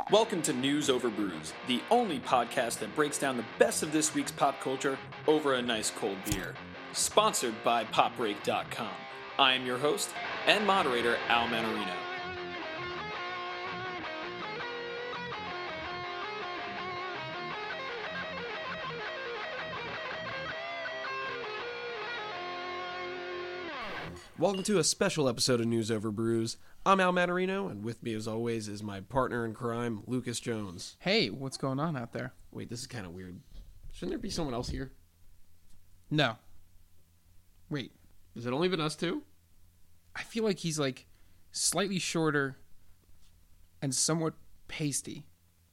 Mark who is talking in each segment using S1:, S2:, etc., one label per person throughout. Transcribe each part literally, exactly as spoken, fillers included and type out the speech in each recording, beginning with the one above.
S1: Welcome to News Over Brews, the only podcast that breaks down the best of this week's pop culture over a nice cold beer. Sponsored by pop break dot com. I am your host and moderator, Al Manarino. Welcome to a special episode of News Over Brews. I'm Al Manarino, and with me as always is my partner in crime, Lucas Jones.
S2: Hey, what's going on out there?
S1: Wait, this is kind of weird. Shouldn't there be someone else here?
S2: No. Wait.
S1: Has it only been us two?
S2: I feel like he's like slightly shorter and somewhat pasty.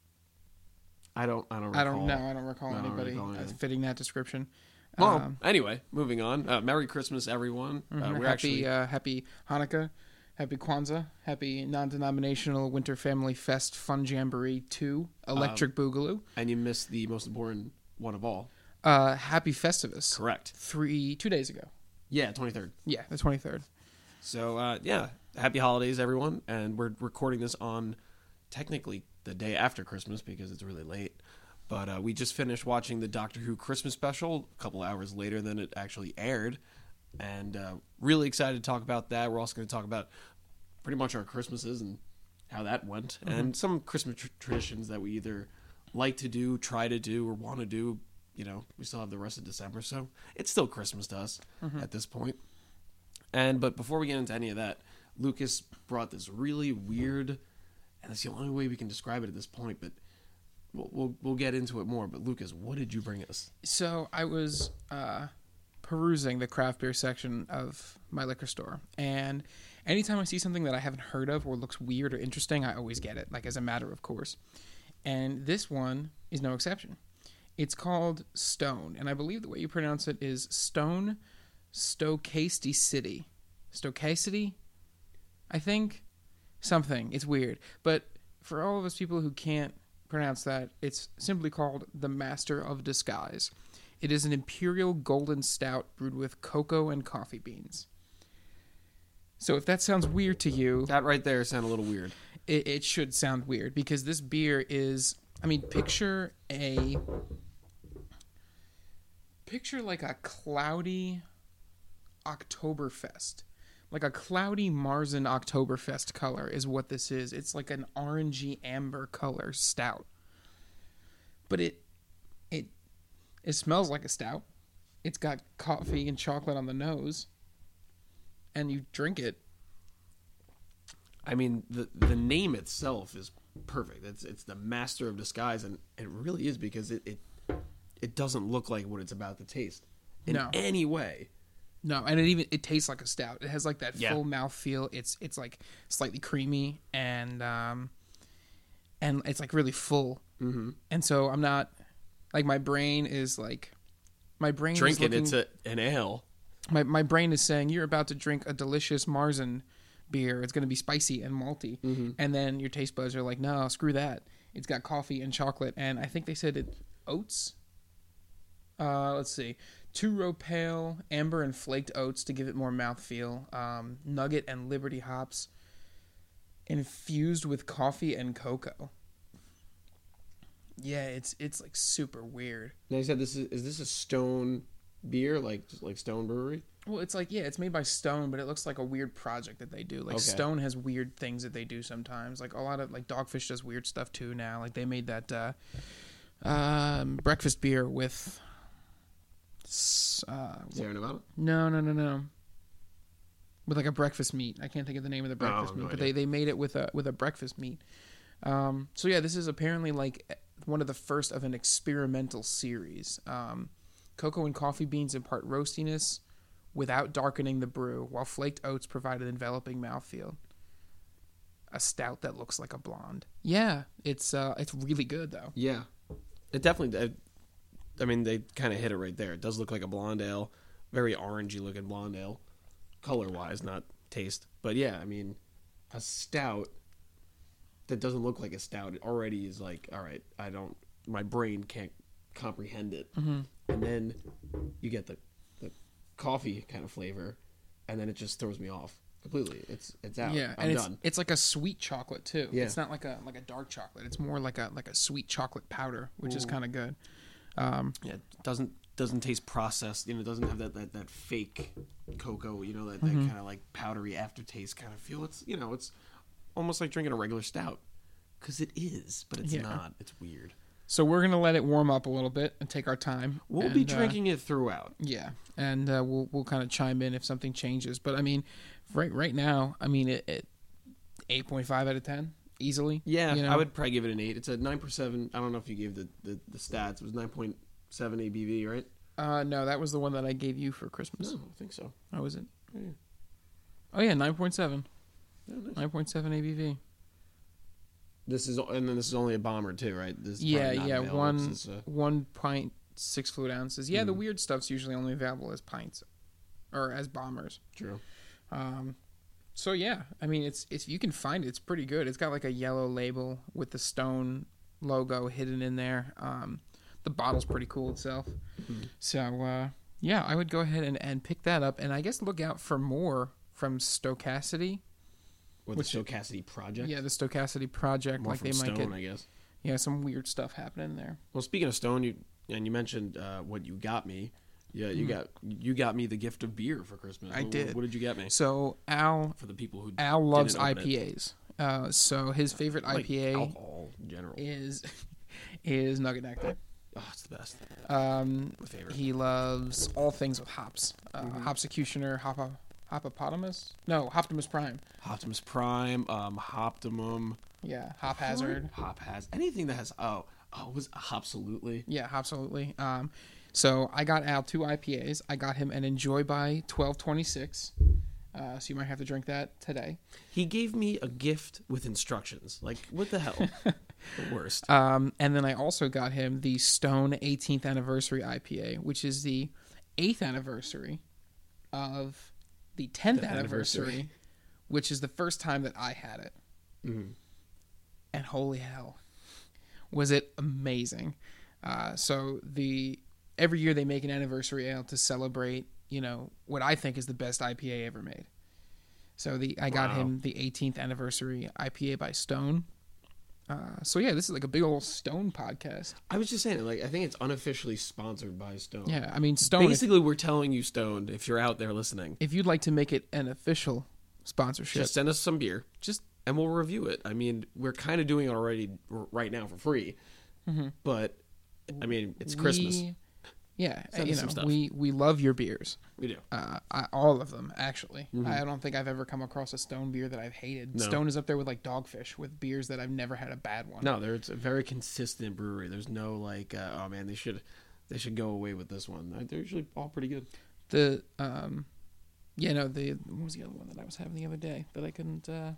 S1: I don't I don't recall.
S2: I don't know. I don't recall
S1: I don't
S2: anybody
S1: recall
S2: uh, fitting that description.
S1: Well,
S2: um,
S1: anyway, moving on. Uh, Merry Christmas, everyone. Uh,
S2: mm-hmm.
S1: we're
S2: happy,
S1: actually
S2: uh, happy Hanukkah, happy Kwanzaa, happy non-denominational Winter Family Fest Fun Jamboree two, Electric
S1: um,
S2: Boogaloo.
S1: And you missed the most important one of all.
S2: Uh, happy Festivus.
S1: Correct.
S2: Three, two days ago.
S1: Yeah, twenty-third.
S2: Yeah, the twenty-third.
S1: So, uh, yeah, happy holidays, everyone. And we're recording this on technically the day after Christmas because it's really late. But uh, we just finished watching the Doctor Who Christmas special a couple hours later than it actually aired. And uh, really excited to talk about that. We're also going to talk about pretty much our Christmases and how that went. Mm-hmm. And some Christmas tr- traditions that we either like to do, try to do, or want to do. You know, we still have the rest of December, so it's still Christmas to us mm-hmm. at this point. And but before we get into any of that, Lucas brought this really weird, and that's the only way we can describe it at this point, but We'll, we'll we'll get into it more, but Lucas, what did you bring us?
S2: So I was uh, perusing the craft beer section of my liquor store, and anytime I see something that I haven't heard of or looks weird or interesting, I always get it, like as a matter of course. And this one is no exception. It's called Stone, and I believe the way you pronounce it is Stone Stokasty City. Stokasty, I think? Something. It's weird. But for all of us people who can't pronounce that, it's simply called the Master of Disguise. It is an imperial golden stout brewed with cocoa and coffee beans. So if that sounds weird to you,
S1: that right there sounded a little weird.
S2: It, it should sound weird because this beer is, I mean, picture a picture like a cloudy Oktoberfest. Like a cloudy Marzen Oktoberfest color is what this is. It's like an orangey amber color stout. But it it it smells like a stout. It's got coffee and chocolate on the nose. And you drink it.
S1: I mean, the the name itself is perfect. It's it's the Master of Disguise, and it really is because it it, it doesn't look like what it's about to taste in
S2: no.
S1: any way.
S2: No, and it even it tastes like a stout. It has like that
S1: yeah.
S2: full mouth feel. It's it's like slightly creamy and um and it's like really full.
S1: Mm-hmm.
S2: And so I'm not like my brain is like my brain
S1: drink
S2: is
S1: it.
S2: looking,
S1: It's a, an ale.
S2: My my brain is saying you're about to drink a delicious Marzen beer. It's going to be spicy and malty,
S1: mm-hmm.
S2: and then your taste buds are like, no, screw that. It's got coffee and chocolate, and I think they said it oats. Uh, let's see. Two row pale, amber and flaked oats to give it more mouthfeel. Um, nugget and Liberty hops infused with coffee and cocoa. Yeah, it's it's like super weird.
S1: Now you said this is is this a Stone beer, like just like Stone Brewery?
S2: Well, it's like yeah, it's made by Stone, but it looks like a weird project that they do. Like okay. Stone has weird things that they do sometimes. Like a lot of like Dogfish does weird stuff too now. Like they made that uh, um, breakfast beer with. Uh,
S1: Sierra Nevada?
S2: No, no, no, no. With like a breakfast meat. I can't think of the name of the breakfast
S1: oh,
S2: meat,
S1: no
S2: but
S1: idea.
S2: they, they made it with a with a breakfast meat. Um, so yeah, this is apparently like one of the first of an experimental series. Um, cocoa and coffee beans impart roastiness without darkening the brew, while flaked oats provide an enveloping mouthfeel. A stout that looks like a blonde. Yeah, it's uh, it's really good though.
S1: Yeah, it definitely. It, I mean, they kind of hit it right there. It does look like a blonde ale, very orangey looking blonde ale, color wise, not taste. But yeah, I mean, a stout that doesn't look like a stout, it already is like, all right, I don't, my brain can't comprehend it.
S2: Mm-hmm.
S1: And then you get the, the coffee kind of flavor, and then it just throws me off completely. It's it's out.
S2: Yeah,
S1: I'm
S2: and it's
S1: done.
S2: it's like a sweet chocolate too.
S1: Yeah.
S2: It's not like a like a dark chocolate. It's more like a like a sweet chocolate powder, which is
S1: Ooh.
S2: kind of good. Um,
S1: Yeah, it doesn't doesn't taste processed. You know, it doesn't have that, that, that fake cocoa. You know, that,
S2: Mm-hmm.
S1: that kind of like powdery aftertaste kind of feel. It's you know, it's almost like drinking a regular stout because it is, but it's
S2: Yeah.
S1: not. It's weird.
S2: so we're gonna let it warm up a little bit and take our time.
S1: We'll
S2: and,
S1: be
S2: uh,
S1: drinking it throughout.
S2: Yeah, and uh, we'll we'll kind of chime in if something changes. But I mean, right right now, I mean, it, it eight point five out of ten easily.
S1: Yeah,
S2: you know?
S1: I would probably give it an eight. It's a nine percent. I don't know if you gave the, the, the stats. It was nine point seven A B V, right?
S2: Uh, no, that was the one that I gave you for Christmas.
S1: No, I think so.
S2: Oh, was it?
S1: Yeah.
S2: Oh yeah, nine point seven.
S1: Yeah, nice.
S2: Nine point seven A B V.
S1: This is and then this is only a bomber too, right? This is
S2: Yeah,
S1: probably not
S2: yeah,
S1: available
S2: one
S1: 'cause it's, uh,
S2: one pint six fluid ounces. Yeah, the
S1: Mhm.
S2: weird stuff's usually only available as pints, or as bombers.
S1: true.
S2: Um, so yeah, I mean, it's it's you can find it. It's pretty good. It's got like a yellow label with the Stone logo hidden in there. Um, the bottle's pretty cool itself.
S1: Mhm.
S2: So uh, yeah, I would go ahead and, and pick that up, and I guess look out for more from Stochasticity.
S1: Or the
S2: Which-
S1: Stochasticity Project.
S2: Yeah, the Stochasticity Project.
S1: More
S2: like
S1: from
S2: they might
S1: Stone,
S2: get
S1: I guess.
S2: yeah some weird stuff happening there.
S1: Well, speaking of Stone, you and you mentioned uh, what you got me. Yeah, you
S2: Mhm.
S1: got you got me the gift of beer for Christmas.
S2: I
S1: What-
S2: did.
S1: What did you get me
S2: So Al
S1: for the people who
S2: Al loves
S1: didn't open it?
S2: I P As. Uh, so his favorite
S1: like
S2: I P A
S1: alcohol in general?
S2: is is Nugget Nectar.
S1: Oh, it's the best.
S2: Um,
S1: My favorite.
S2: he loves all things with hops. Uh,
S1: Mhm.
S2: Hopsecutioner, Hop Hopopotamus? No, Hoptimus Prime.
S1: Optimus Prime, um, Optimum,
S2: Yeah, Hop Hazard.
S1: Hop has anything that has oh oh it was Hopsalutely.
S2: Yeah, absolutely. Um, so I got Al two I P As. I got him an Enjoy by twelve twenty-six. Uh, so you might have to drink that today.
S1: He gave me a gift with instructions. Like what the hell? The worst.
S2: Um, and then I also got him the Stone eighteenth Anniversary I P A, which is the eighth anniversary of the tenth
S1: tenth
S2: anniversary,
S1: anniversary.
S2: which is the first time that I had it.
S1: Mhm.
S2: And holy hell, was it amazing! Uh, so the every year they make an anniversary ale to celebrate, you know, what I think is the best I P A ever made. So the I got
S1: Wow.
S2: him the eighteenth anniversary I P A by Stone. Uh, so yeah, this is like a big old Stone podcast.
S1: I was just saying, like I think it's unofficially sponsored by Stone.
S2: Yeah, I mean Stone. If,
S1: Basically, we're telling you, Stone, if you're out there listening,
S2: if you'd like to make it an official sponsorship,
S1: just send us some beer,
S2: just
S1: and we'll review it. I mean, we're kind of doing it already r- right now for free,
S2: Mhm.
S1: but I mean, it's Christmas.
S2: we- yeah,
S1: Send
S2: you
S1: us
S2: know,
S1: some stuff.
S2: we we love your beers.
S1: We do.
S2: Uh, I, all of them, actually.
S1: Mhm.
S2: I don't think I've ever come across a Stone beer that I've hated.
S1: No.
S2: Stone is up there with like Dogfish, with beers that I've never had a bad one.
S1: No, there's a very consistent brewery. There's no like, uh, oh man, they should they should go away with this one. They're usually all pretty good.
S2: The um, yeah, no, the what was the other one that I was having the other day that I couldn't. Uh...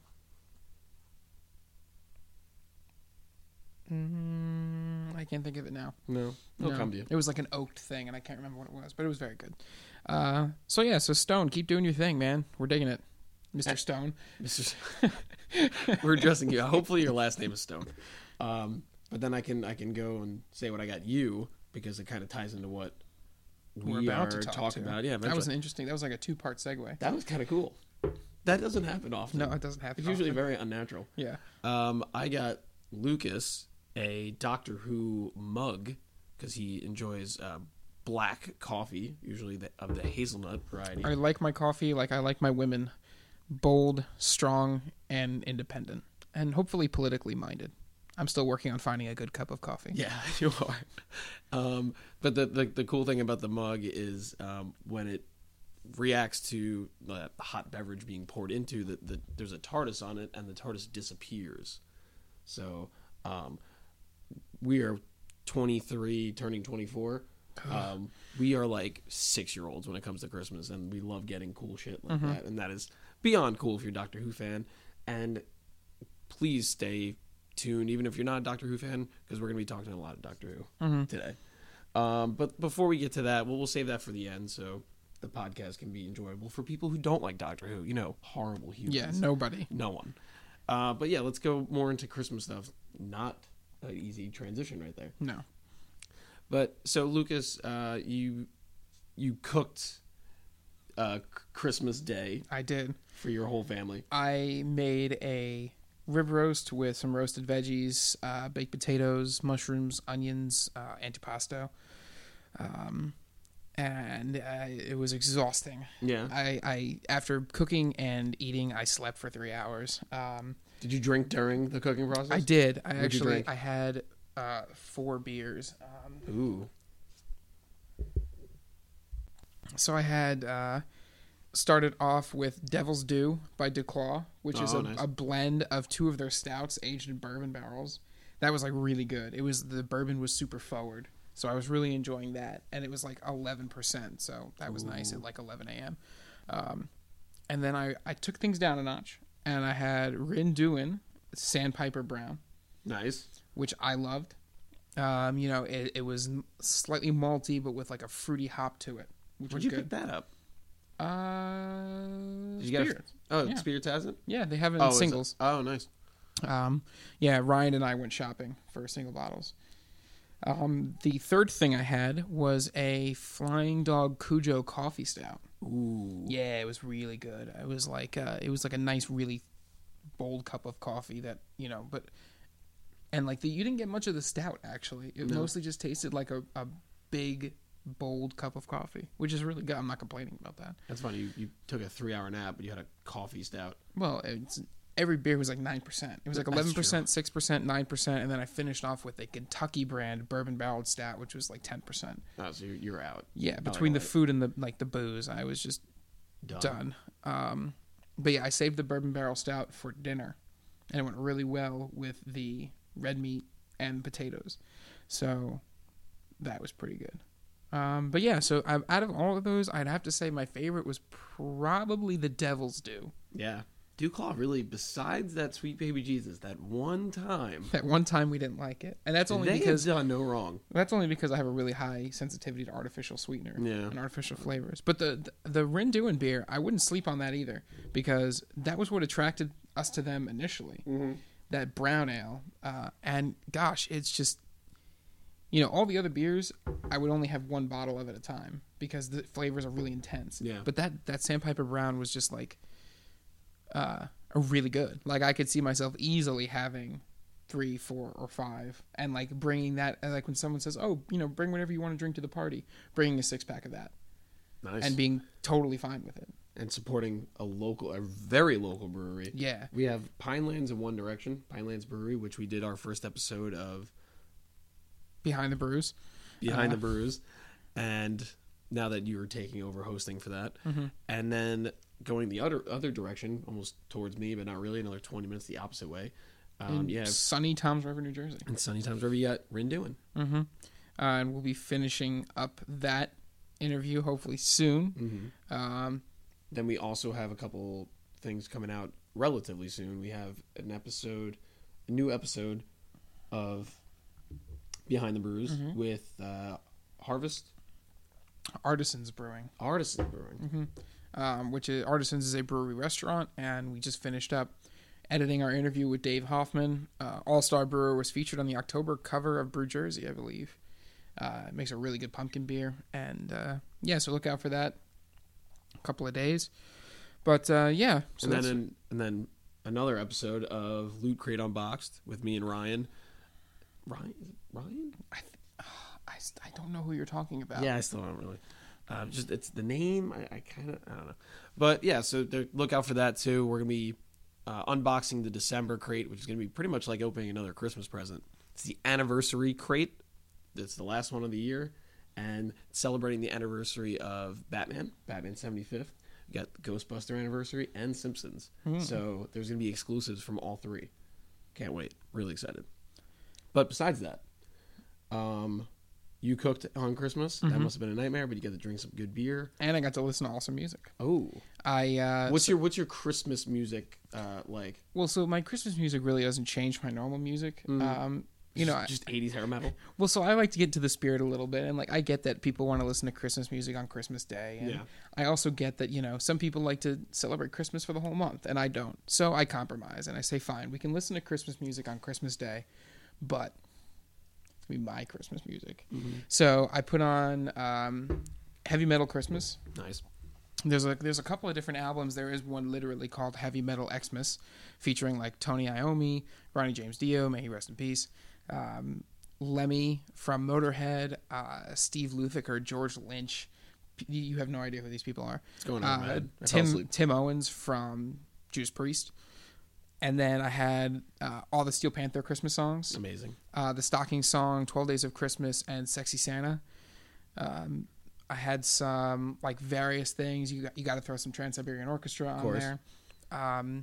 S2: Mm, I can't think of it now.
S1: No, it'll
S2: No.
S1: come to you.
S2: It was like an oaked thing, and I can't remember what it was, but it was very good. Uh, so yeah, so Stone, keep doing your thing, man. We're digging it, Mister Stone.
S1: Mister We're addressing you. Hopefully, your last name is Stone. Um, but then I can I can go and say what I got you because it kind of ties into what we
S2: We're about
S1: are
S2: to talk
S1: talking
S2: to.
S1: about. Yeah,
S2: That was
S1: eventually.
S2: an interesting. That was like a two-part segue.
S1: that was kind of cool. That doesn't happen often.
S2: No, it doesn't happen.
S1: It's usually
S2: often.
S1: very unnatural.
S2: yeah.
S1: Um, I got Lucas a Doctor Who mug because he enjoys uh, black coffee, usually the, of the hazelnut variety.
S2: I like my coffee like I like my women, bold, strong, and independent, and hopefully politically minded. I'm still working on finding a good cup of coffee.
S1: Yeah, you are. Um, but the, the the cool thing about the mug is um, when it reacts to the hot beverage being poured into, the, the there's a TARDIS on it, and the TARDIS disappears. So um, we are twenty-three, turning twenty-four. Um, we are like six year olds when it comes to Christmas, and we love getting cool shit like
S2: Mhm.
S1: that, and that is beyond cool if you're a Doctor Who fan. And please stay tuned, even if you're not a Doctor Who fan, because we're going to be talking a lot of Doctor Who
S2: Mm-hmm.
S1: today. Um, but before we get to that, we'll, we'll save that for the end, so the podcast can be enjoyable for people who don't like Doctor Who. You know, horrible humans.
S2: Yeah, nobody.
S1: No one. Uh, but yeah, let's go more into Christmas stuff. Not an easy transition right there.
S2: No.
S1: But so Lucas, uh, you you cooked uh, C- Christmas Day
S2: I did.
S1: for your whole family.
S2: I made a rib roast with some roasted veggies, uh, baked potatoes, mushrooms, onions, uh, antipasto. Um, and uh, it was exhausting.
S1: Yeah.
S2: I, I after cooking and eating, I slept for three hours. Um,
S1: Did you drink during the cooking process?
S2: I did. I
S1: What'd you
S2: actually
S1: drink?
S2: I had uh, four beers. Um,
S1: Ooh.
S2: so I had uh, started off with Devil's Due by Duclaw, which is
S1: Oh,
S2: a,
S1: nice.
S2: a blend of two of their stouts aged in bourbon barrels. That was like really good. It was the bourbon was super forward, so I was really enjoying that, and it was like eleven percent, so that was nice at like eleven a.m. Um, and then I I took things down a notch, and I had Rinduin Sandpiper Brown,
S1: Nice.
S2: which I loved. Um, you know, it, it was slightly malty, but with like a fruity hop to it, which
S1: Where'd
S2: was
S1: you
S2: good.
S1: pick that up?
S2: Uh,
S1: Did you get?
S2: Spirits.
S1: A, oh,
S2: Yeah.
S1: Spirits has it.
S2: Yeah, they have it in
S1: Oh, is it-
S2: singles.
S1: Oh, nice.
S2: Um, yeah, Ryan and I went shopping for single bottles. Um, the third thing I had was a Flying Dog Cujo coffee stout.
S1: Ooh.
S2: Yeah, it was really good. It was like uh, it was like a nice, really bold cup of coffee that you know, but and like the you didn't get much of the stout actually. It
S1: No.
S2: mostly just tasted like a, a big, bold cup of coffee, which is really good. I'm not complaining about that.
S1: That's funny. You, you took a three-hour nap, but you had a coffee stout.
S2: Well, it's every beer was like nine percent. It was like
S1: That's
S2: eleven percent, six percent, nine percent, and then I finished off with a Kentucky brand bourbon barreled stout, which was like ten percent.
S1: Oh, so you're, you're out.
S2: Yeah,
S1: Oh,
S2: between the
S1: right.
S2: food and the like the booze, I was just
S1: Done.
S2: done. Um, but yeah, I saved the bourbon barrel stout for dinner, and it went really well with the red meat and potatoes. So that was pretty good. Um, but yeah, so um, out of all of those, I'd have to say my favorite was probably the Devil's Due.
S1: Yeah. Dewclaw really, besides that Sweet Baby Jesus, that one time,
S2: That one time we didn't like it, and that's only
S1: they
S2: because
S1: have done no wrong.
S2: that's only because I have a really high sensitivity to artificial sweetener
S1: Yeah.
S2: and artificial flavors. But the the, the Rinduin beer, I wouldn't sleep on that either because that was what attracted us to them initially.
S1: Mm-hmm.
S2: That brown ale, uh, and gosh, it's just you know all the other beers, I would only have one bottle of at a time because the flavors are really intense.
S1: Yeah.
S2: But that that Sandpiper Brown was just like uh, really good. Like I could see myself easily having three, four, or five, and like bringing that. And like when someone says, "Oh, you know, bring whatever you want to drink to the party," bringing a six pack of that
S1: Nice.
S2: and being totally fine with it.
S1: and supporting a local, a very local brewery.
S2: Yeah.
S1: We have Pinelands in One Direction, Pinelands Brewery, which we did our first episode of
S2: Behind the Brews.
S1: Behind
S2: Uh,
S1: the Brews, and now that you're taking over hosting for that,
S2: Mm-hmm.
S1: and then going the other other direction, almost towards me, but not really, another twenty minutes the opposite way. Um,
S2: in
S1: yeah,
S2: sunny Tom's River, New Jersey.
S1: in Sunny Times River, you got Rinduin.
S2: Mm-hmm. Uh, and we'll be finishing up that interview hopefully soon.
S1: Mm-hmm.
S2: Um,
S1: Then we also have a couple things coming out relatively soon. We have an episode, a new episode of Behind the Brews
S2: Mhm.
S1: with uh, Harvest
S2: Artisans Brewing,
S1: Artisan Brewing.
S2: um, which is Artisans is a brewery restaurant, and we just finished up editing our interview with Dave Hoffman. Uh, All Star Brewer was featured on the October cover of Brew Jersey, I believe. Uh, it makes a really good pumpkin beer, and uh, yeah, so look out for that. A couple of days, but uh, yeah. So
S1: and then
S2: that's,
S1: an, and then another episode of Loot Crate Unboxed with me and Ryan. Ryan, is it Ryan?
S2: I, th- I, st- I don't know who you're talking about.
S1: Yeah, I still don't really. Uh, just it's the name. I, I kind of I don't know, but yeah. So there, look out for that too. We're gonna be uh, unboxing the December crate, which is gonna be pretty much like opening another Christmas present. It's the anniversary crate. It's the last one of the year, and celebrating the anniversary of Batman, Batman seventy-fifth. We got Ghostbuster anniversary and Simpsons.
S2: Hmm.
S1: So there's gonna be exclusives from all three. Can't wait. Really excited. But besides that, um, you cooked on Christmas. That
S2: Mhm.
S1: must have been a nightmare, but you got to drink some good beer.
S2: And I got to listen to awesome music.
S1: Oh,
S2: I uh,
S1: what's your what's your Christmas music uh, like?
S2: well, so my Christmas music really doesn't change my normal music.
S1: Mhm.
S2: Um, you know, I,
S1: just eighties hair metal.
S2: well, so I like to get into the spirit a little bit, and like I get that people want to listen to Christmas music on Christmas Day, and
S1: Yeah.
S2: I also get that you know some people like to celebrate Christmas for the whole month, and I don't. So I compromise, and I say, fine, we can listen to Christmas music on Christmas Day, but it's gonna be my Christmas music.
S1: Mm-hmm.
S2: So I put on um, Heavy Metal Christmas.
S1: Nice.
S2: There's a there's a couple of different albums. There is one literally called Heavy Metal Xmas, featuring like Tony Iommi, Ronnie James Dio, may he rest in peace, um, Lemmy from Motorhead, uh, Steve Lukather, George Lynch. You have no idea who these people are.
S1: What's going on,
S2: uh,
S1: man? I fell
S2: Tim
S1: asleep.
S2: Tim Owens from Judas Priest, and then I had uh, all the Steel Panther Christmas songs,
S1: Amazing.
S2: uh, the Stocking Song, Twelve Days of Christmas, and Sexy Santa. Um, I had some like various things. You got, you got to throw some Trans-Siberian Orchestra on
S1: course.
S2: there. Um,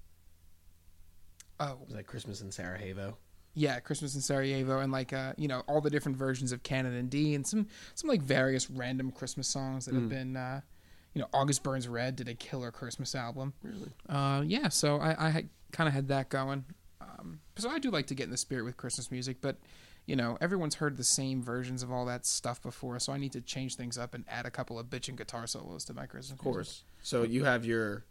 S2: oh
S1: Was that Christmas in Sarajevo?
S2: yeah, Christmas in Sarajevo, and like uh, you know, all the different versions of Canada D, and some some like various random Christmas songs that have been. Uh, you know, August Burns Red did a killer Christmas album.
S1: Really?
S2: Uh, yeah, so I, I kind of had that going. Um, so I do like to get in the spirit with Christmas music, but you know, everyone's heard the same versions of all that stuff before, so I need to change things up and add a couple of bitchin' guitar solos to my Christmas
S1: Of course. So you have your.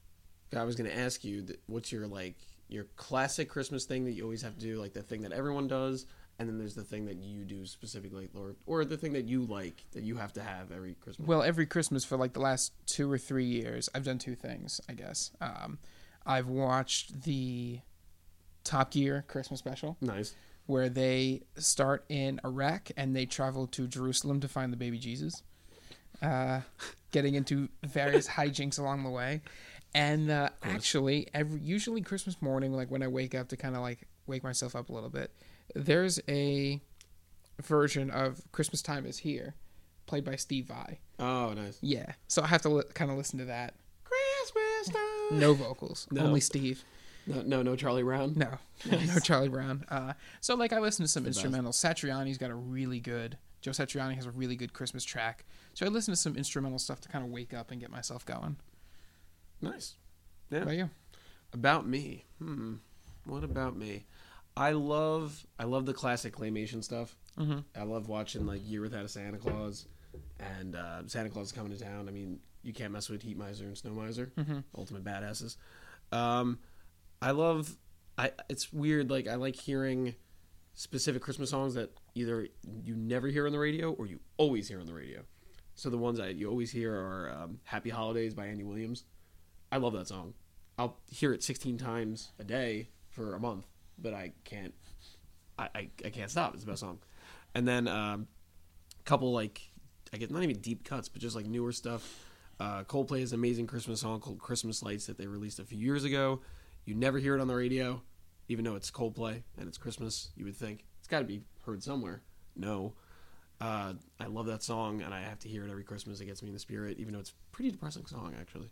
S1: I was going to ask you, that what's your like your classic Christmas thing that you always have to do, like the thing that everyone does, and then there's the thing that you do specifically, or or the thing that you like that you have to have every Christmas.
S2: Well, every Christmas for like the last two or three years, I've done two things, I guess. Um, I've watched the Top Gear Christmas special,
S1: Nice.
S2: where they start in Iraq and they travel to Jerusalem to find the baby Jesus, uh, getting into various hijinks along the way. And uh, actually, every usually Christmas morning, like when I wake up to kind of like wake myself up a little bit, there's a version of Christmas Time Is Here, played by Steve Vai.
S1: Oh, nice.
S2: Yeah, so I have to li- kind of listen to that.
S1: Christmas time.
S2: No vocals,
S1: No.
S2: only Steve.
S1: No, no, no Charlie Brown.
S2: No,
S1: Nice.
S2: no Charlie Brown. Uh, so like I listen to some
S1: The best.
S2: instrumentals. Satriani's got a really good. Joe Satriani has a really good Christmas track. So I listen to some instrumental stuff to kind of wake up and get myself going.
S1: Nice.
S2: What
S1: Yeah.
S2: about you?
S1: About me. Hmm. What about me? I love I love the classic claymation stuff.
S2: Mm-hmm.
S1: I love watching like Year Without a Santa Claus and uh, Santa Claus is Coming to Town. I mean, you can't mess with Heat Miser and Snow Miser,
S2: Mm-hmm.
S1: ultimate badasses. Um, I love. I it's weird. Like I like hearing specific Christmas songs that either you never hear on the radio or you always hear on the radio. So the ones that you always hear are um, "Happy Holidays" by Andy Williams. I love that song. I'll hear it sixteen times a day for a month, but I can't. I, I, I can't stop. It's the best song. And then um, a couple like I get not even deep cuts, but just like newer stuff. Uh, Coldplay has an amazing Christmas song called "Christmas Lights" that they released a few years ago. You never hear it on the radio, even though it's Coldplay and it's Christmas. You would think it's got to be heard somewhere. No. Uh, I love that song, and I have to hear it every Christmas. It gets me in the spirit, even though it's a pretty depressing song, actually.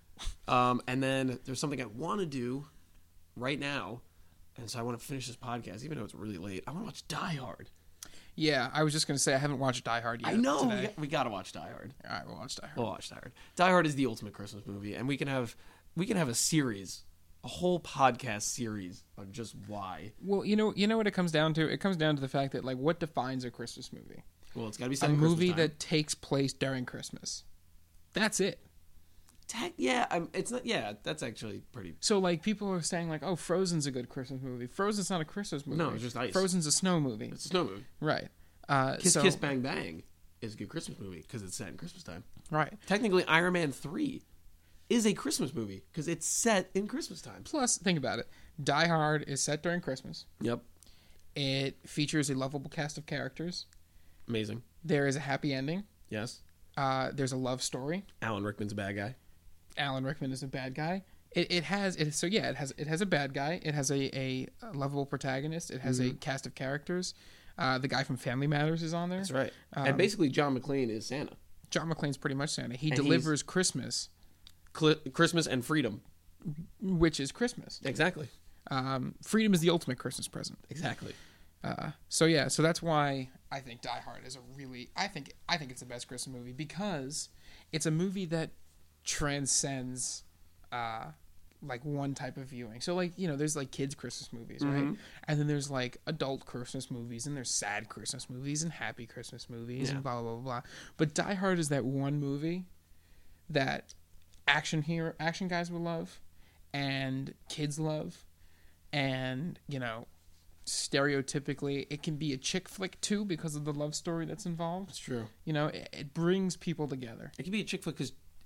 S1: Um, and then there's something I want to do right now, and so I want to finish this podcast, even though it's really late. I want to watch Die Hard.
S2: Yeah, I was just gonna say I haven't watched Die Hard yet.
S1: I know we
S2: Today.
S1: got, we got to watch Die Hard.
S2: All right, we'll watch Die Hard.
S1: We'll watch Die Hard. Die Hard is the ultimate Christmas movie, and we can have we can have a series, a whole podcast series on just why.
S2: Well, you know, you know what it comes down to. It comes down to the fact that like, what defines a Christmas movie?
S1: Well, it's got to be
S2: A
S1: set in
S2: movie
S1: Christmas time.
S2: that takes place during Christmas. That's it.
S1: Tech, yeah, I'm, it's not. Yeah, that's actually pretty.
S2: So like, people are saying like, "Oh, Frozen's a good Christmas movie." Frozen's not a Christmas movie.
S1: No, it's just ice.
S2: Frozen's a snow movie.
S1: It's a snow movie.
S2: Right. Uh,
S1: Kiss
S2: so,
S1: Kiss Bang Bang is a good Christmas movie because it's set in Christmas time.
S2: Right.
S1: Technically, Iron Man three is a Christmas movie because it's set in Christmas time.
S2: Plus, think about it. Die Hard is set during Christmas.
S1: Yep,
S2: It features a lovable cast of characters.
S1: amazing.
S2: There is a happy ending.
S1: Yes,
S2: Uh, there's a love story.
S1: Alan Rickman's a bad guy.
S2: Alan Rickman is a bad guy. It, it has it so yeah it has it has a bad guy. It has a, a lovable protagonist. It has a cast of characters. Uh, the guy from Family Matters is on there.
S1: That's right.
S2: Um,
S1: and basically, John McClane is Santa.
S2: John McClane's pretty much Santa. He
S1: And
S2: delivers Christmas,
S1: Cl- Christmas and freedom.
S2: which is Christmas.
S1: Exactly.
S2: Um, freedom is the ultimate Christmas present.
S1: Exactly.
S2: Uh, so yeah, so that's why I think Die Hard is a really I think I think it's the best Christmas movie because it's a movie that transcends uh, like one type of viewing. So like, you know, there's like kids Christmas movies, right?
S1: Mhm.
S2: And then there's like adult Christmas movies and there's sad Christmas movies and happy Christmas movies
S1: Yeah.
S2: and blah blah blah blah. But Die Hard is that one movie that action hero action guys will love and kids love, and you know, stereotypically it can be a chick flick too because of the love story that's involved.
S1: That's true.
S2: You know, it, it brings people together.
S1: It can be a chick flick because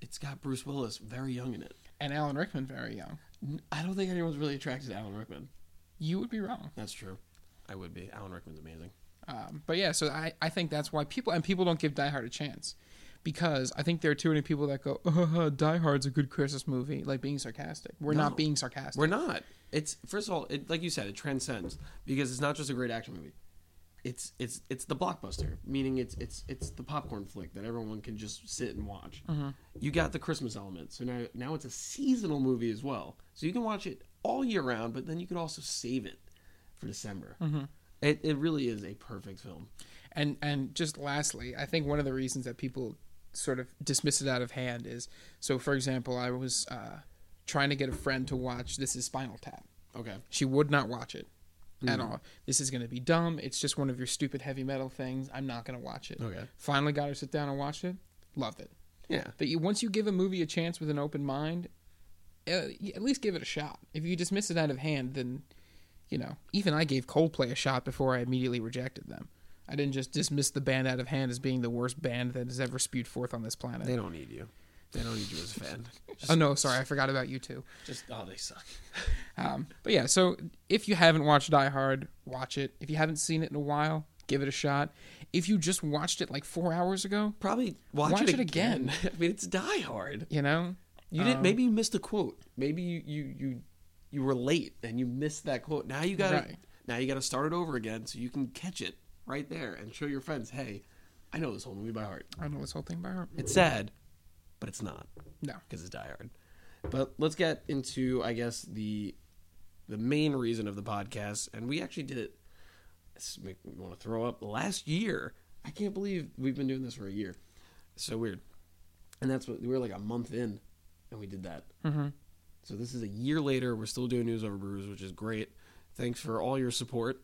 S1: it's got Bruce Willis very young in it.
S2: And Alan Rickman very young.
S1: I don't think anyone's really attracted to Alan Rickman.
S2: You would be wrong.
S1: That's true. I would be. Alan Rickman's amazing.
S2: Um, but yeah, so I, I think that's why people, and people don't give Die Hard a chance. Because I think there are too many people that go, oh, Die Hard's a good Christmas movie, like being sarcastic. We're
S1: No.
S2: not being sarcastic.
S1: We're not. It's first of all, it, like you said, it transcends because it's not just a great action movie. It's it's it's the blockbuster, meaning it's it's it's the popcorn flick that everyone can just sit and watch.
S2: Mm-hmm.
S1: You got the Christmas element, so now now it's a seasonal movie as well. So you can watch it all year round, but then you could also save it for December.
S2: Mm-hmm.
S1: It it really is a perfect film.
S2: And and just lastly, I think one of the reasons that people sort of dismiss it out of hand is, so for example, I was uh, trying to get a friend to watch This Is Spinal Tap.
S1: Okay.
S2: She would not watch it at
S1: Mhm.
S2: all. This is going to be dumb. It's just one of your stupid heavy metal things. I'm not going to watch it.
S1: Okay.
S2: Finally got her to sit down and watch it. Loved it.
S1: Yeah.
S2: But you, once you give a movie a chance with an open mind, uh, you at least give it a shot. If you dismiss it out of hand, then, you know, even I gave Coldplay a shot before I immediately rejected them. I didn't just dismiss the band out of hand as being the worst band that has ever spewed forth on this planet.
S1: They don't need you. They don't need you as a fan. Just,
S2: Oh, no, sorry. I forgot about you too.
S1: Just oh, they suck.
S2: Um, but yeah, so if you haven't watched Die Hard, watch it. If you haven't seen it in a while, give it a shot. If you just watched it like four hours ago,
S1: Probably watch,
S2: Watch
S1: it,
S2: it again.
S1: again. I mean, it's Die Hard.
S2: you know,
S1: You didn't.
S2: Um,
S1: Maybe you missed a quote. Maybe you you you, you were late and you missed that quote. Now you got to
S2: Right.
S1: now you got to start it over again so you can catch it right there and show your friends, hey, I know this whole movie by heart.
S2: I know this whole thing by heart.
S1: It's sad, but it's not
S2: No.
S1: because it's Die Hard. But let's get into, I guess, the the main reason of the podcast, and we actually did it. This make me want to throw up. Last year, I can't believe we've been doing this for a year. It's so weird. And that's what we were like a month in, and we did that.
S2: Mm-hmm.
S1: So this is a year later. We're still doing News Over Brews, which is great. Thanks for all your support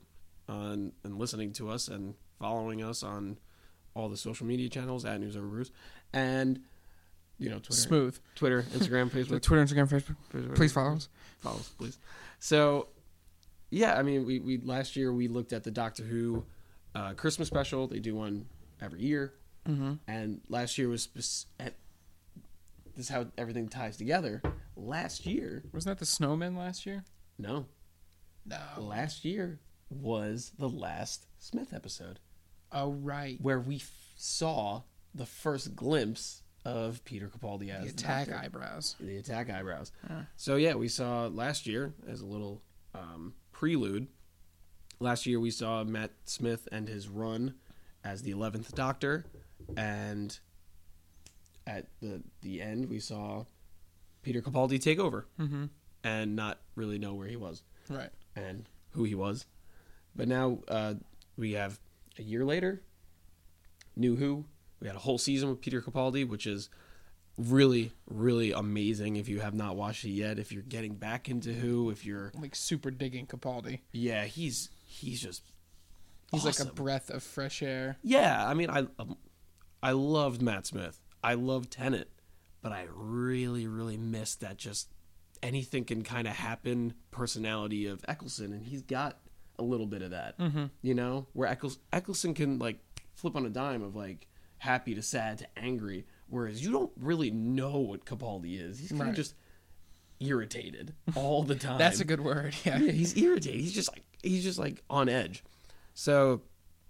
S1: on and listening to us and following us on all the social media channels at News Over Brews, and you know, Twitter,
S2: Smooth.
S1: Twitter, Instagram, Facebook.
S2: Twitter, Instagram, Facebook. Please follow us.
S1: Follow us, please. So, yeah, I mean, we, we last year we looked at the Doctor Who uh, Christmas special. They do one every year,
S2: Mm-hmm.
S1: and last year was spec- at, this is how everything ties together. Last year,
S2: Wasn't that the Snowman last year?
S1: no,
S2: No.
S1: last year was the last Smith episode
S2: Oh, right.
S1: where we f- saw the first glimpse of Peter Capaldi as
S2: The
S1: the
S2: attack
S1: Doctor.
S2: eyebrows.
S1: The attack eyebrows.
S2: Huh.
S1: So yeah, we saw last year as a little um, prelude. Last year we saw Matt Smith and his run as the eleventh Doctor, and at the the end we saw Peter Capaldi take over
S2: Mm-hmm.
S1: and not really know where he was
S2: Right.
S1: and who he was. But now uh, we have a year later, New Who. We had a whole season with Peter Capaldi, which is really, really amazing if you have not watched it yet. If you're getting back into Who, if you're...
S2: Like super digging Capaldi.
S1: Yeah, he's he's just
S2: He's
S1: awesome.
S2: like a breath of fresh air.
S1: Yeah, I mean, I um, I loved Matt Smith. I loved Tenet, but I really, really missed that just anything can kind of happen personality of Eccleston, and he's got a little bit of that,
S2: Mm-hmm.
S1: you know, where Eccles- Eccleston can like flip on a dime of like happy to sad to angry, whereas you don't really know what Capaldi is. He's kind of
S2: Right.
S1: just irritated all the time.
S2: That's a good word. Yeah.
S1: Yeah, he's irritated. He's just like he's just like on edge. So,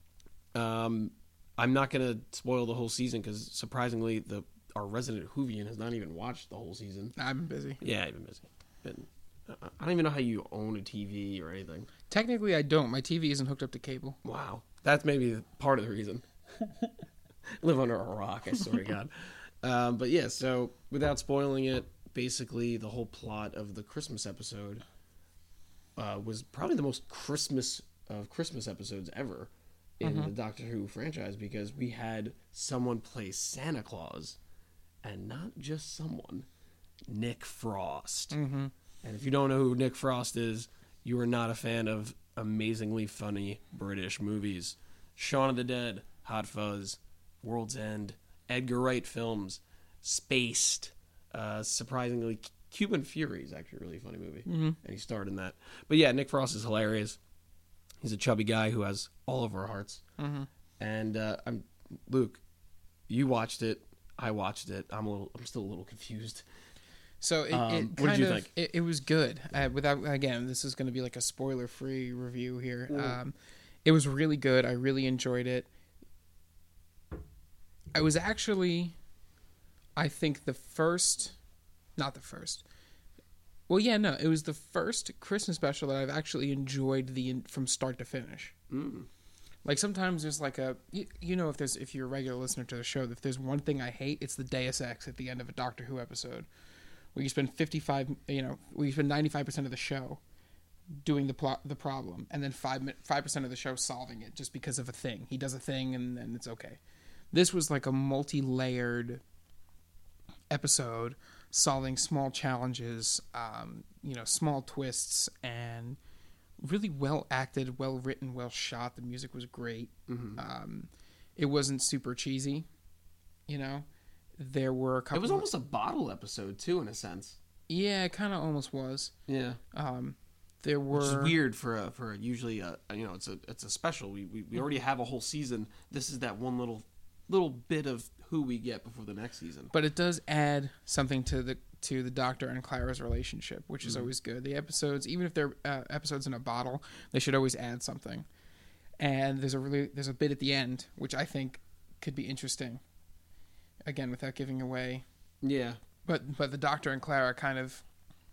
S1: um, I'm not gonna spoil the whole season because surprisingly, the our resident Whovian has not even watched the whole season.
S2: I've been busy.
S1: Yeah, I've been busy. Been, I don't even know how you own a T V or anything.
S2: Technically, I don't. My T V isn't hooked up to cable.
S1: Wow, that's maybe part of the reason. Live under a rock, I swear to God. Um, but yeah, so without spoiling it, basically the whole plot of the Christmas episode uh, was probably the most Christmas of Christmas episodes ever in
S2: Mhm.
S1: the Doctor Who franchise because we had someone play Santa Claus, and not just someone, Nick Frost.
S2: Mm-hmm.
S1: And if you don't know who Nick Frost is, you are not a fan of amazingly funny British movies. Shaun of the Dead, Hot Fuzz, World's End, Edgar Wright films, Spaced, uh, surprisingly, Cuban Fury is actually a really funny movie,
S2: Mm-hmm.
S1: and he starred in that. But yeah, Nick Frost is hilarious. He's a chubby guy who has all of our hearts.
S2: Mm-hmm.
S1: And uh, I'm Luke. You watched it. I watched it. I'm a little. I'm still a little confused.
S2: So it,
S1: Um,
S2: it
S1: what
S2: kind
S1: did you
S2: of
S1: think?
S2: It, it was good. Uh, without again, this is going to be like a spoiler-free review here.
S1: Mm.
S2: Um, it was really good. I really enjoyed it. I was actually, I think the first, not the first. Well, yeah, no, it was the first Christmas special that I've actually enjoyed the from start to finish.
S1: Mm.
S2: Like sometimes there's like a you, you know if there's if you're a regular listener to the show, if there's one thing I hate, it's the Deus Ex at the end of a Doctor Who episode, where you spend fifty-five, you know, where you spend ninety-five percent of the show doing the plot, the problem, and then five five percent of the show solving it just because of a thing. He does a thing, and then it's okay. This was like a multi-layered episode, solving small challenges, um, you know, small twists, and really well acted, well written, well shot. The music was great.
S1: Mm-hmm.
S2: Um, it wasn't super cheesy, you know. There were a couple.
S1: It was almost a bottle episode too, in a sense.
S2: Yeah, it kind of almost was.
S1: Yeah.
S2: Um, there were.
S1: Which is weird for a for a, usually a you know it's a it's a special. We, we we already have a whole season. This is that one little little bit of who we get before the next season.
S2: But it does add something to the to the Doctor and Clara's relationship, which is mm-hmm. always good. The episodes, even if they're uh, episodes in a bottle, they should always add something. And there's a really there's a bit at the end which I think could be interesting. Again, without giving away.
S1: Yeah.
S2: But but the Doctor and Clara kind of,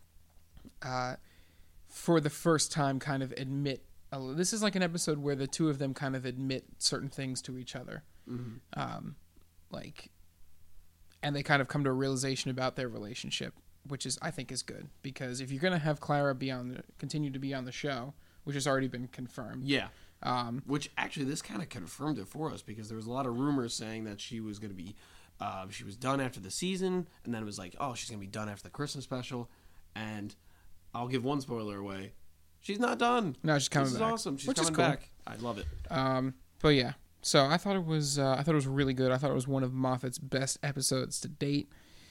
S2: uh, for the first time, kind of admit. A, this is like an episode where the two of them kind of admit certain things to each other.
S1: Mm-hmm.
S2: Um, like, and they kind of come to a realization about their relationship, which is I think is good, because if you're going to have Clara be on the, continue to be on the show, which has already been confirmed.
S1: Yeah.
S2: Um,
S1: which actually this kind of confirmed it for us, because there was a lot of rumors saying that she was going to be, uh, she was done after the season, and then it was like, oh, she's going to be done after the Christmas special, and I'll give one spoiler away. She's not done.
S2: No, she's coming
S1: this
S2: back.
S1: This is awesome. She's
S2: which
S1: coming
S2: is cool.
S1: back. I love it.
S2: Um, but yeah. So I thought it was uh, I thought it was really good. I thought it was one of Moffat's best episodes to date.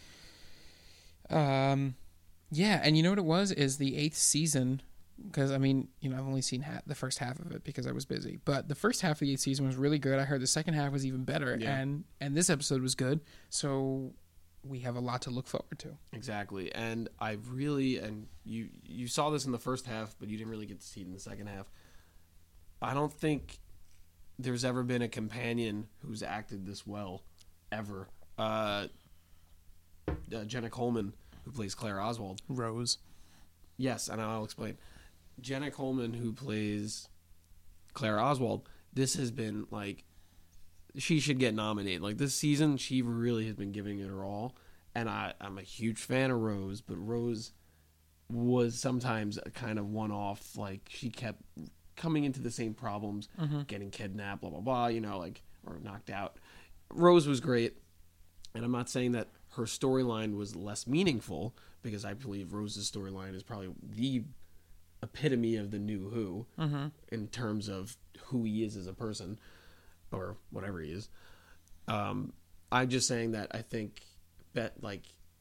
S2: Um, yeah, and you know what it was is the eighth season, because I mean, you know, I've only seen ha- the first half of it because I was busy. But the first half of the eighth season was really good. I heard the second half was even better,
S1: yeah.
S2: and and this episode was good. So we have a lot to look forward to.
S1: Exactly, and I really and you you saw this in the first half, but you didn't really get to see it in the second half. I don't think there's ever been a companion who's acted this well, ever. Uh, uh, Jenna Coleman, who plays Claire Oswald.
S2: Rose.
S1: Yes, and I'll explain. Jenna Coleman, who plays Claire Oswald, this has been, like, she should get nominated. Like, this season, she really has been giving it her all. And I, I'm a huge fan of Rose, but Rose was sometimes a kind of one-off. Like, she kept coming into the same problems, mm-hmm. getting kidnapped, blah, blah, blah, you know, like, or knocked out. Rose was great, and I'm not saying that her storyline was less meaningful, because I believe Rose's storyline is probably the epitome of the new Who, mm-hmm. in terms of who he is as a person, or whatever he is. Um, I'm just saying that I think that, like,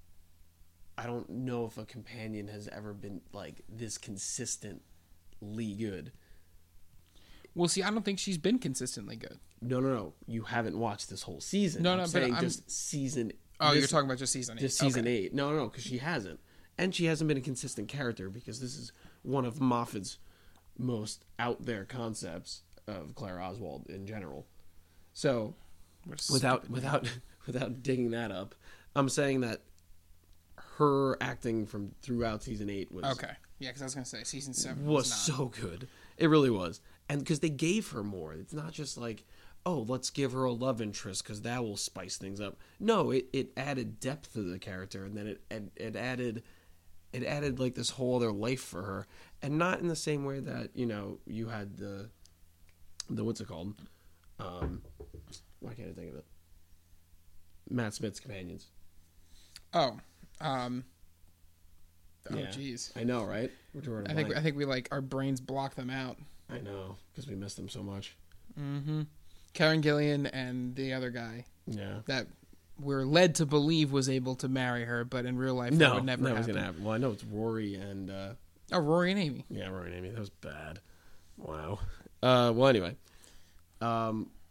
S1: I don't know if a companion has ever been, like, this consistently good.
S2: Well, see, I don't think she's been consistently good.
S1: No, no, no. You haven't watched this whole season.
S2: No,
S1: I'm
S2: no,
S1: saying
S2: but I'm...
S1: just season.
S2: Oh,
S1: this,
S2: you're talking about just season eight.
S1: Just season
S2: okay.
S1: eight. No, no, no, because she hasn't, and she hasn't been a consistent character, because this is one of Moffat's most out there concepts of Claire Oswald in general. So, without without without digging that up, I'm saying that her acting from throughout season eight was
S2: okay. Yeah, because I was going to say season seven
S1: was,
S2: was
S1: so good. It really was, and because they gave her more. It's not just like, oh, let's give her a love interest because that will spice things up. No, it, it added depth to the character, and then it, it it added it added like this whole other life for her, and not in the same way that, you know, you had the the what's it called? Um, why can't I think of it? Matt Smith's companions.
S2: Oh, um, oh,
S1: yeah.
S2: jeez.
S1: I know, right? We're
S2: I think I think we like our brains block them out.
S1: I know, because we miss them so much.
S2: Mm-hmm. Karen Gillian and the other guy.
S1: Yeah.
S2: That we're led to believe was able to marry her, but in real life
S1: no,
S2: that would never
S1: that
S2: happen.
S1: was gonna happen. Well, I know it's Rory and uh,
S2: oh, Rory and Amy.
S1: Yeah, Rory and Amy. That was bad. Wow. Uh, well, anyway, um,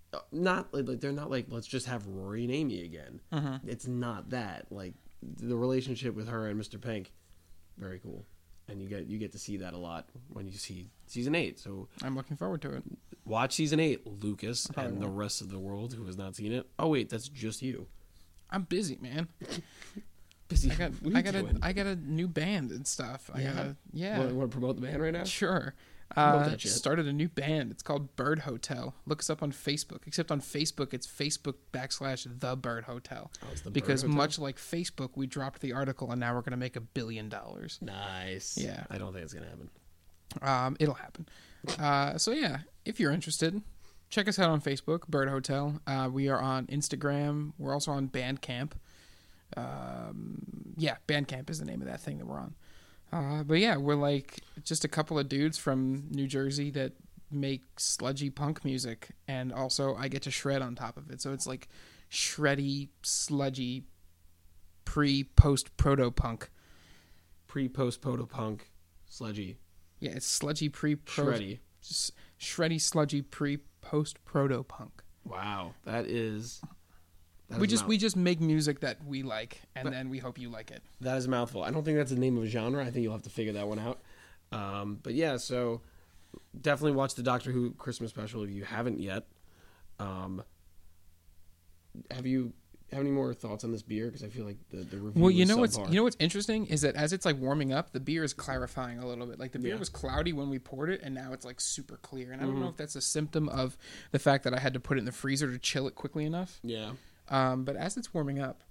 S1: not like, like they're not like let's just have Rory and Amy again.
S2: Mm-hmm.
S1: It's not that. Like the relationship with her and Mister Pink, very cool, and you get you get to see that a lot when you see season eight. So
S2: I'm looking forward to it.
S1: watch season eight, Lucas,
S2: Probably
S1: and the
S2: won't.
S1: rest of the world who has not seen it. Oh wait, that's just you.
S2: I'm busy, man.
S1: Busy.
S2: I got
S1: What are you
S2: I got a
S1: doing?
S2: I got a new band and stuff. I
S1: Yeah?
S2: gotta yeah.
S1: Want, want to promote the band right now?
S2: Sure.
S1: Promote
S2: Uh,
S1: that shit.
S2: started a new band. It's called Bird Hotel. Look us up on Facebook. Except on Facebook, it's Facebook backslash The Bird Hotel.
S1: Oh, it's the Bird
S2: Because
S1: Hotel?
S2: much like Facebook, we dropped the article and now we're going to make a billion dollars.
S1: Nice.
S2: Yeah.
S1: I don't think it's gonna happen.
S2: Um, it'll happen. Uh, so yeah, if you're interested, check us out on Facebook, Bird Hotel. Uh, we are on Instagram. We're also on Bandcamp. Um, yeah, Bandcamp is the name of that thing that we're on. Uh, but yeah, we're like just a couple of dudes from New Jersey that make sludgy punk music, and also I get to shred on top of it. So it's like shreddy, sludgy, pre, post, proto punk.
S1: Pre, post, proto punk, sludgy,
S2: Yeah, it's sludgy, pre, pro,
S1: shreddy.
S2: s- shreddy, sludgy, pre, post, proto punk.
S1: Wow, that is. That
S2: We
S1: is a
S2: just
S1: mouth-
S2: we just make music that we like, and
S1: But-
S2: then we hope you like it.
S1: That is a mouthful. I don't think that's the name of a genre. I think you'll have to figure that one out. Um, but yeah, so definitely watch the Doctor Who Christmas special if you haven't yet. Um, have you have any more thoughts on this beer? Because I feel like the, the review.
S2: Well, you
S1: was
S2: know what's
S1: subpar.
S2: you know what's interesting is that as it's like warming up, the beer is clarifying a little bit. Like the beer
S1: Yeah.
S2: was cloudy when we poured it, and now it's like super clear. And I don't
S1: Mm-hmm.
S2: know if that's a symptom of the fact that I had to put it in the freezer to chill it quickly enough.
S1: Yeah.
S2: Um, but as it's warming up,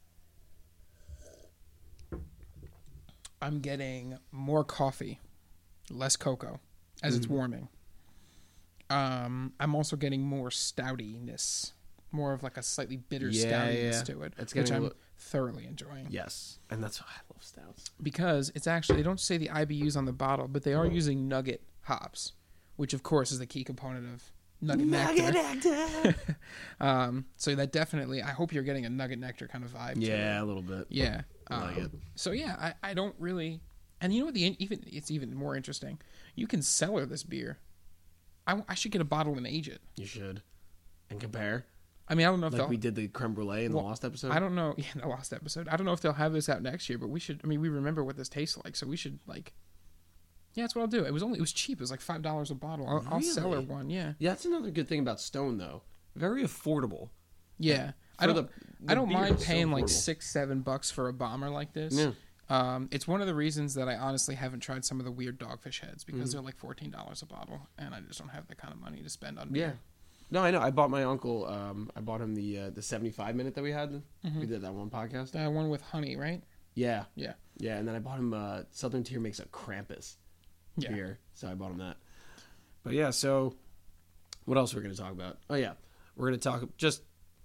S2: I'm getting more coffee, less cocoa, as it's
S1: Mm-hmm.
S2: warming. Um, I'm also getting more stoutiness, more of like a slightly bitter
S1: Yeah,
S2: stoutiness
S1: yeah.
S2: to it,
S1: It's
S2: which
S1: getting a
S2: I'm
S1: li-
S2: thoroughly enjoying.
S1: Yes, and that's why I love stouts.
S2: Because it's actually, they don't say the I B Us on the bottle, but they are using nugget hops, which of course is the key component of nugget, nectar. um, so that definitely, I hope you're getting a nugget nectar kind of vibe. to
S1: Yeah,
S2: it.
S1: a little bit.
S2: Yeah.
S1: I like
S2: Um,
S1: it.
S2: So yeah, I, I don't really, and you know what? The even it's even more interesting. You can cellar this beer. I, I should get a bottle and age it.
S1: You should, and compare
S2: I mean, I don't know if
S1: like
S2: they'll.
S1: we did the creme brulee in
S2: Well,
S1: the lost episode.
S2: I don't know. Yeah, the last episode. I don't know if they'll have this out next year, but we should. I mean, we remember what this tastes like, so we should like. Yeah, that's what I'll do. It was only it was cheap. It was like five dollars a bottle. I'll, I'll cellar
S1: Really?
S2: one. Yeah.
S1: Yeah, that's another good thing about Stone though. Very affordable.
S2: Yeah. I
S1: For
S2: don't.
S1: the-
S2: I
S1: the
S2: don't
S1: beer
S2: mind
S1: is so
S2: paying like
S1: affordable.
S2: six, seven bucks for a bomber like this.
S1: Yeah.
S2: Um, it's one of the reasons that I honestly haven't tried some of the weird dogfish heads because
S1: Mm-hmm.
S2: they're like fourteen dollars a bottle, and I just don't have that kind of money to spend on
S1: Yeah.
S2: beer.
S1: No, I know. I bought my uncle. Um, I bought him the uh, the seventy five minute that we had. We did that one podcast.
S2: That one with honey, right?
S1: Yeah,
S2: Yeah.
S1: yeah. And then I bought him. Uh, Southern Tier makes a Krampus
S2: Yeah.
S1: beer, so I bought him that. But yeah, so what else we're we gonna talk about? Oh yeah, we're gonna talk just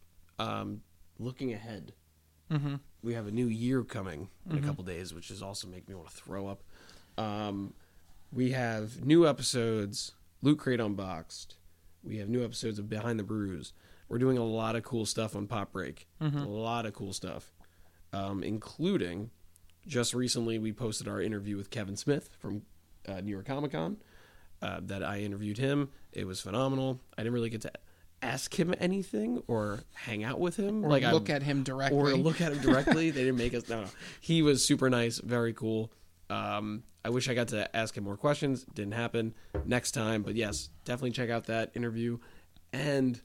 S1: um, looking ahead.
S2: Mm-hmm.
S1: We have a new year coming in
S2: Mhm.
S1: a couple days, which is also making me want to throw up. Um, we have new episodes, Loot Crate Unboxed. We have new episodes of Behind the Brews. We're doing a lot of cool stuff on Pop Break.
S2: Mhm.
S1: A lot of cool stuff, um, including just recently we posted our interview with Kevin Smith from uh, New York Comic Con. Uh, that I interviewed him. It was phenomenal. I didn't really get to ask him anything or hang out with him,
S2: Or
S1: like
S2: look
S1: I,
S2: at him directly.
S1: or look at him directly. They didn't make us. No, no. He was super nice, very cool. Um, I wish I got to ask him more questions. Didn't happen. Next time, but yes, definitely check out that interview. And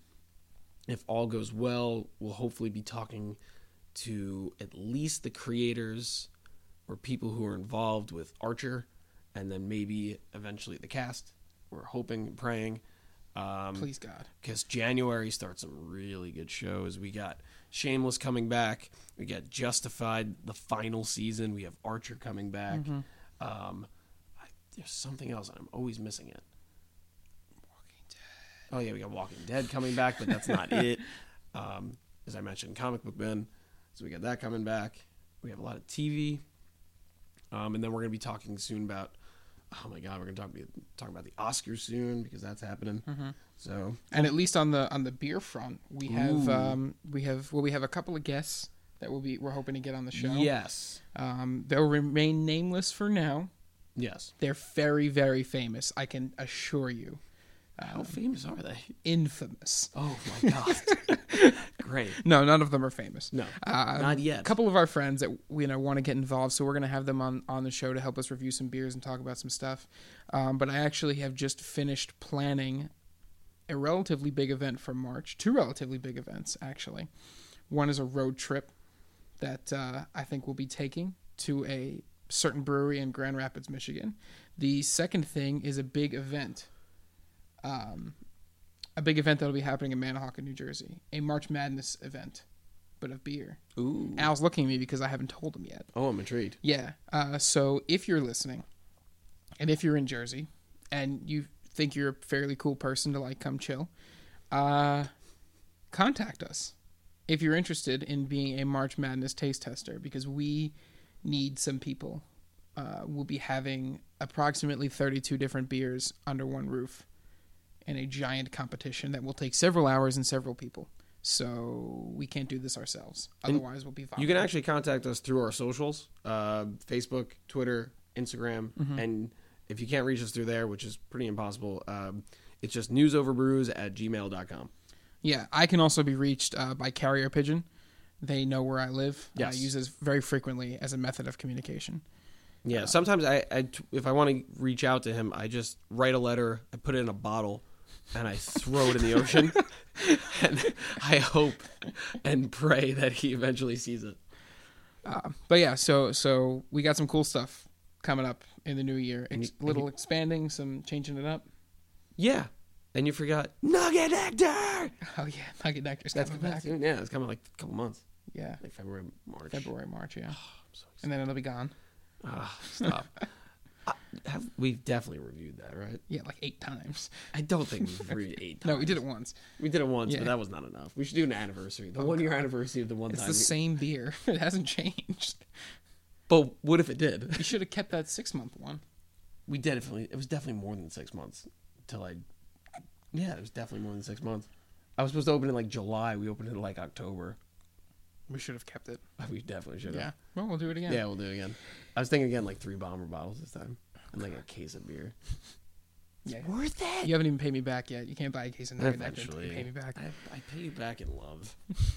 S1: if all goes well, we'll hopefully be talking to at least the creators or people who are involved with Archer, and then maybe eventually the cast. We're hoping and praying. Um,
S2: Please God.
S1: because January starts some really good shows. We got Shameless coming back. We got Justified, the final season. We have Archer coming back.
S2: Mhm.
S1: Um, I, there's something else. I'm always missing it.
S2: Walking Dead.
S1: Oh, yeah, we got Walking Dead coming back, but that's not it. Um, as I mentioned, Comic Book Ben. So we got that coming back. We have a lot of T V. Um, and then we're going to be talking soon about, oh my God, we're going to talk, be talking about the Oscars soon because that's happening.
S2: Mhm.
S1: So,
S2: And at least on the on the beer front, we have
S1: Ooh.
S2: um, we have well we have a couple of guests that will be we're hoping to get on the show.
S1: yes.
S2: Um, they'll remain nameless for now.
S1: Yes.
S2: They're very very famous. I can assure you.
S1: How famous are they?
S2: Infamous.
S1: Oh my god! Great.
S2: No, none of them are famous.
S1: No,
S2: Uh,
S1: not yet.
S2: A couple of our friends that you know want to get involved, so we're going to have them on, on the show to help us review some beers and talk about some stuff. Um, but I actually have just finished planning a relatively big event for March. Two relatively big events, actually. One is a road trip that uh, I think we'll be taking to a certain brewery in Grand Rapids, Michigan. The second thing is a big event. Um, a big event that will be happening in Manahawkin, New Jersey. A March Madness event, but of beer.
S1: Ooh.
S2: Al's looking at me because I haven't told him yet.
S1: Oh, I'm intrigued.
S2: Yeah. Uh, so if you're listening, and if you're in Jersey, and you think you're a fairly cool person to like come chill, uh, contact us if you're interested in being a March Madness taste tester, because we need some people. Uh, we'll be having approximately thirty-two different beers under one roof in a giant competition that will take several hours and several people. So we can't do this ourselves. Otherwise, we'll be fine.
S1: You can actually contact us through our socials, uh, Facebook, Twitter, Instagram,
S2: Mm-hmm.
S1: and if you can't reach us through there, which is pretty impossible, um, it's just newsoverbrews at gmail dot com.
S2: Yeah, I can also be reached uh, by carrier pigeon. They know where I live.
S1: Yes.
S2: I use this very frequently as a method of communication.
S1: Yeah, sometimes I, I if I want to reach out to him, I just write a letter, I put it in a bottle, and I throw it in the ocean, and I hope and pray that he eventually sees it.
S2: Uh, but yeah, so so we got some cool stuff coming up in the new year.
S1: And
S2: Ex-
S1: you-
S2: little expanding, some changing it up.
S1: Yeah, and you forgot Nugget Nectar.
S2: Oh yeah, Nugget Nectar's
S1: That's
S2: coming back.
S1: soon. Yeah, it's coming like a couple months,
S2: Yeah,
S1: like February, March.
S2: February, March. Yeah,
S1: I'm so
S2: and then it'll be gone.
S1: Ah, stop. uh, have, we've definitely reviewed that, right?
S2: Yeah, like eight times.
S1: I don't think we've reviewed eight times.
S2: No, we did it once.
S1: We did it once,
S2: Yeah.
S1: but that was not enough. We should do an anniversary. The one year anniversary of the one
S2: It's
S1: time.
S2: the
S1: we-
S2: same beer. It hasn't changed.
S1: But what if it did?
S2: You should have kept that six month one.
S1: We definitely. It was definitely more than six months until I. Yeah, it was definitely more than six months. I was supposed to open in like July. We opened it in like October.
S2: We should have kept it.
S1: We definitely should
S2: Yeah.
S1: have.
S2: Well, we'll do it again.
S1: Yeah, we'll do it again. I was thinking again like three bomber bottles this time and like a case of beer.
S2: Yeah.
S1: Worth it.
S2: You haven't even paid me back yet. You can't buy a case of Nugget Nectar until
S1: Eventually,
S2: you pay me back.
S1: I, I pay you back in love.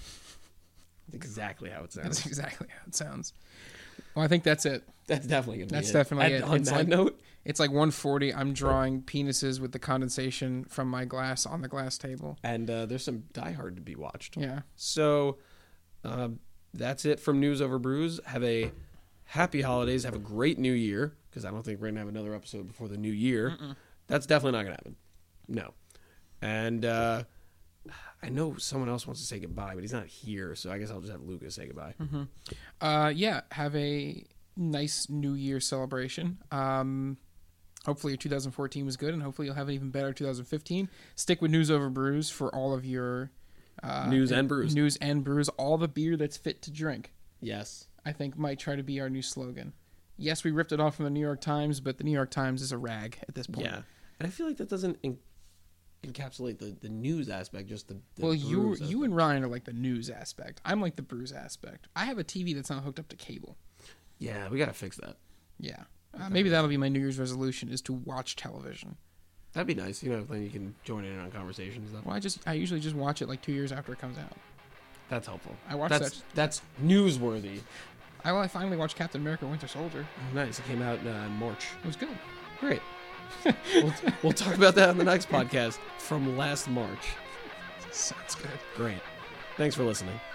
S1: That's exactly how it sounds.
S2: That's exactly how it sounds. Well, I think that's it.
S1: That's definitely gonna be
S2: That's
S1: it.
S2: definitely
S1: At-
S2: it.
S1: On
S2: It's
S1: that
S2: like-
S1: note,
S2: It's like one forty. I'm drawing penises with the condensation from my glass on the glass table.
S1: and uh, there's some Die Hard to be watched.
S2: Yeah.
S1: So um, that's it from News Over Brews. Have a happy holidays. Have a great new year, because I don't think we're going to have another episode before the new year.
S2: Mm-mm.
S1: That's definitely not going to happen. No. And uh, I know someone else wants to say goodbye, but he's not here, so I guess I'll just have Lucas say goodbye.
S2: Mm-hmm. Uh, yeah. Have a nice New Year celebration. Um, hopefully your two thousand fourteen was good, and hopefully you'll have an even better two thousand fifteen. Stick with News Over Brews for all of your uh,
S1: News and brews.
S2: News and brews. All the beer that's fit to drink,
S1: Yes.
S2: I think, might try to be our new slogan. Yes, we ripped it off from the New York Times, but the New York Times is a rag at this point.
S1: Yeah. And I feel like that doesn't en- encapsulate the, the news aspect, just the, the
S2: Well, you
S1: brews
S2: you
S1: aspect.
S2: and Ryan are like the news aspect. I'm like the brews aspect. I have a T V that's not hooked up to cable.
S1: Yeah, we got to fix that.
S2: Yeah, uh, maybe that'll be my New Year's resolution: is to watch television.
S1: That'd be nice. You know, then you can join in on conversations and stuff.
S2: Well, I just I usually just watch it like two years after it comes out.
S1: That's helpful.
S2: I watched
S1: that's,
S2: that.
S1: That's newsworthy.
S2: I, well, I finally watched Captain America: Winter Soldier.
S1: Oh, nice. It came out uh, in March.
S2: It was good.
S1: Great. we'll, we'll talk about that on the next podcast from last March.
S2: Sounds good.
S1: Great. Thanks for listening.